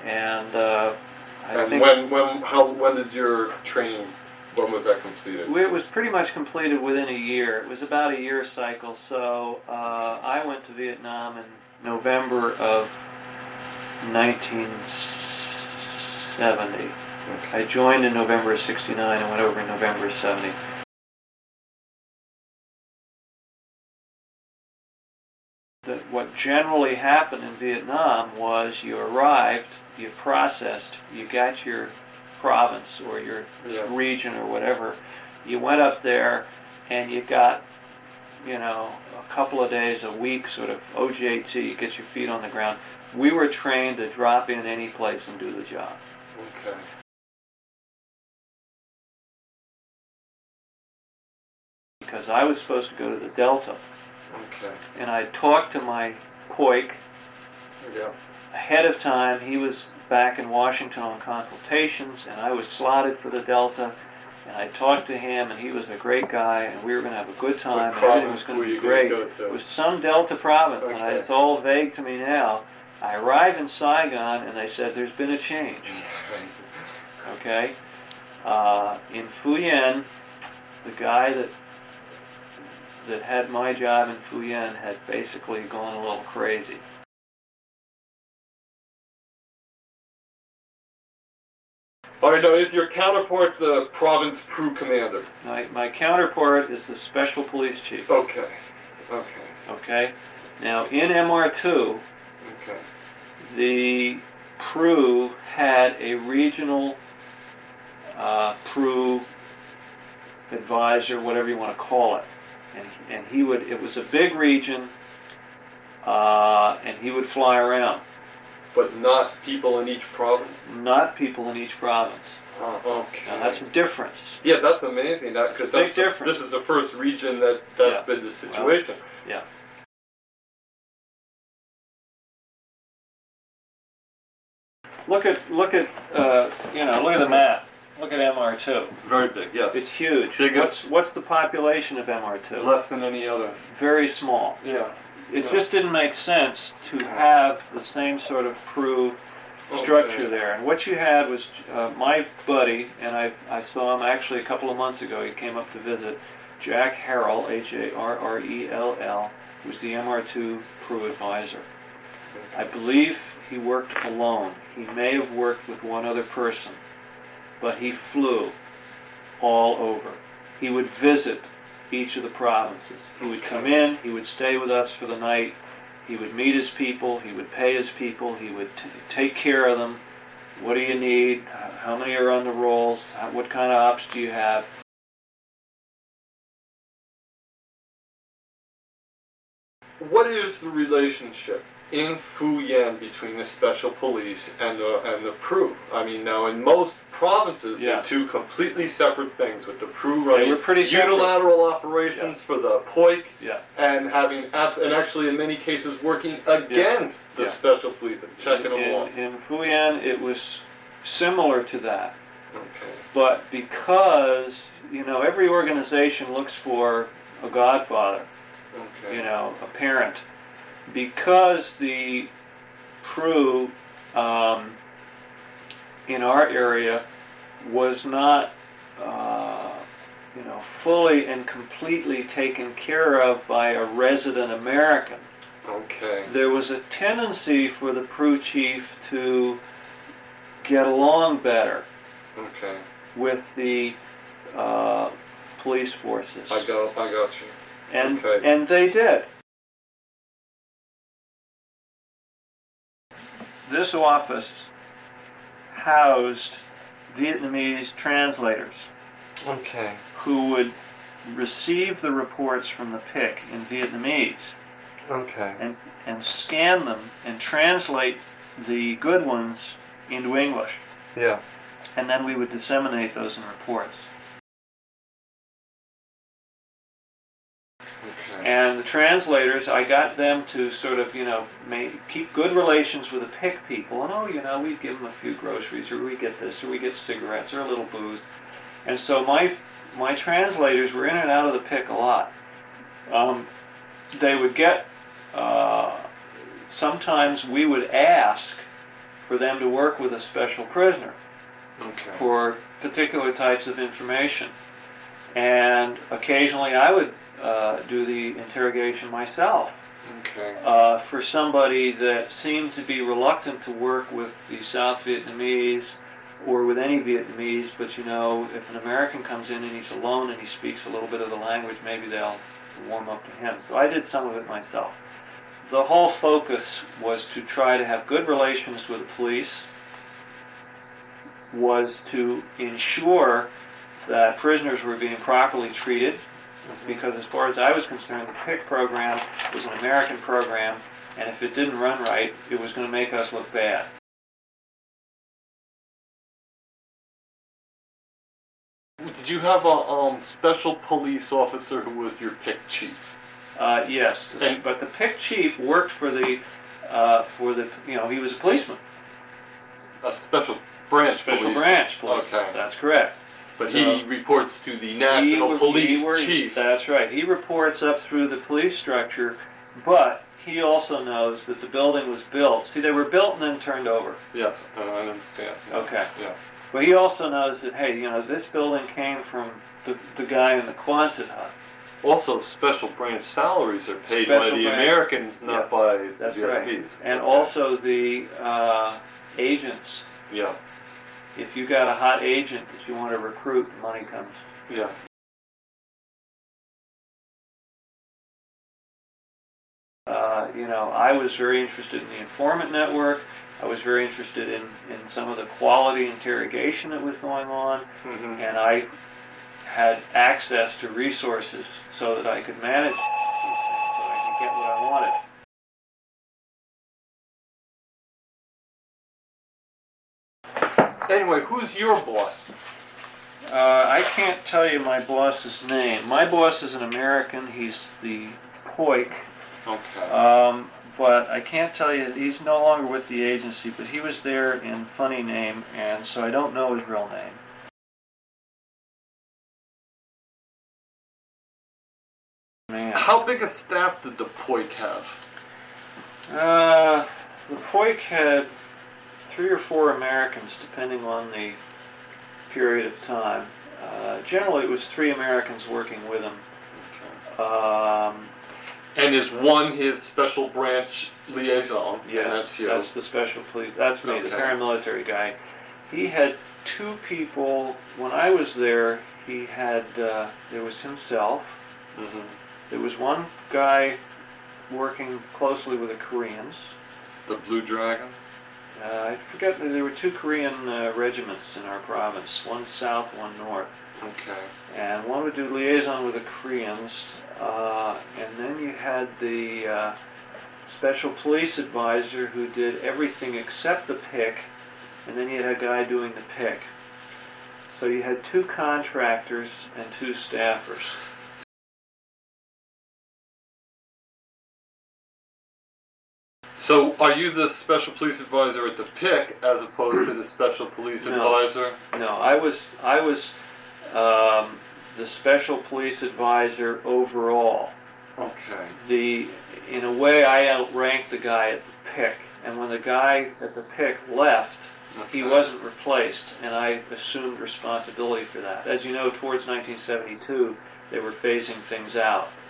And when did your training? When was that completed? It was pretty much completed within a year. It was about a year cycle. So I went to Vietnam in November of 1970. Okay. I joined in November of '69 and went over in November of '70. What generally happened in Vietnam was you arrived, you processed, you got your province or your region or whatever, you went up there and you got, a couple of days, a week, sort of OJT, you get your feet on the ground. We were trained to drop in any place and do the job. Okay. Because I was supposed to go to the Delta. Okay. And I talked to my Koik ahead of time. He was back in Washington on consultations, and I was slotted for the Delta. And I talked to him, and he was a great guy, and we were going to have a good time, and everything was going to be great. It was some Delta province, and it's all vague to me now. I arrived in Saigon, and they said, there's been a change. Okay? In Phu Yen, the guy that had my job in Phu Yen had basically gone a little crazy. All right, now is your counterpart the province PRU commander? My counterpart is the special police chief. Okay. Now in MR2, the PRU had a regional PRU advisor, whatever you want to call it. And he would, it was a big region, and he would fly around. But not people in each province? Not people in each province. Okay. Now that's a difference. Yeah, that's amazing. Because big difference. This is the first region that's been the situation. Well, Look at the map. Look at MR2. Very big, yes. It's huge. What's the population of MR2? Less than any other. Very small. Yeah. It just didn't make sense to have the same sort of PRU structure there. And what you had was my buddy, and I saw him actually a couple of months ago. He came up to visit. Jack Harrell, Harrell, was the MR2 PRU advisor. I believe he worked alone. He may have worked with one other person. But he flew all over. He would visit each of the provinces. He would come in, he would stay with us for the night, he would meet his people, he would pay his people, he would take care of them. What do you need? How many are on the rolls? What kind of ops do you have? What is the relationship in Phu Yen between the special police and the PRU? I mean, now in most provinces, they're two completely separate things, with the PRU running unilateral operations for the POIC and having and actually in many cases working against the special police and checking them off. In Phu Yen, it was similar to that. Okay. But because, every organization looks for a godfather, a parent. Because the PRU in our area was not, fully and completely taken care of by a resident American, there was a tendency for the PRU chief to get along better with the police forces. I got you. And they did. This office housed Vietnamese translators who would receive the reports from the PIC in Vietnamese and scan them and translate the good ones into English. Yeah. And then we would disseminate those in reports. And the translators, I got them to sort of, keep good relations with the PIC people. And, we'd give them a few groceries, or we get this, or we get cigarettes, or a little booze. And so my translators were in and out of the PIC a lot. They would get, sometimes we would ask for them to work with a special prisoner Okay. for particular types of information. And occasionally I would do the interrogation myself Okay. for somebody that seemed to be reluctant to work with the South Vietnamese or with any Vietnamese, but you know, if an American comes in and he's alone and he speaks a little bit of the language, maybe they'll warm up to him. So I did some of it myself. The whole focus was to try to have good relations with the police, was to ensure that prisoners were being properly treated, because as far as I was concerned, the PIC program was an American program, and if it didn't run right, it was going to make us look bad. Did you have a special police officer who was your PIC chief? Yes, but the PIC chief worked for the, you know, he was a policeman. A special branch Special branch policeman. Okay. That's correct. But So he reports to the National Police Chief. That's right. He reports up through the police structure, but he also knows that the building was built. See, they were built and then turned over. Yes, I understand. Okay. Yeah. But he also knows that, hey, you know, this building came from the guy in the Quonset hut. Also, special branch salaries are paid Special by the branch. Americans, not by the That's Vietnamese. right. And Okay. also the agents. Yeah. If you got a hot agent that you want to recruit, the money comes. Yeah. You know, I was very interested in the informant network. I was very interested in some of the quality interrogation that was going on, Mm-hmm. and I had access to resources so that I could manage these things, so I could get what I wanted. Anyway, who's your boss? I can't tell you my boss's name. My boss is an American. He's the Poik. Okay. But I can't tell you, he's no longer with the agency, but he was there in funny name, and so I don't know his real name. Man. How big a staff did the Poik have? The Poik had 3 or 4 Americans, depending on the period of time. Generally, it was 3 Americans working with him. And is one his special branch liaison? Yeah, And that's you. that's the special police. That's me, the Okay. paramilitary guy. He had 2 people. When I was there, he had, there was himself. Mm-hmm. There was one guy working closely with the Koreans. The Blue Dragon? I forget, there were 2 Korean regiments in our province, one south, one north. Okay. And one would do liaison with the Koreans, and then you had the special police advisor who did everything except the PIC, and then you had a guy doing the PIC. So you had 2 contractors and 2 staffers. So, are you the special police advisor at the PIC as opposed to the special police advisor? No, I was the special police advisor overall. Okay. In a way, I outranked the guy at the PIC, and when the guy at the PIC left, he wasn't replaced, and I assumed responsibility for that. As you know, towards 1972, they were phasing things out.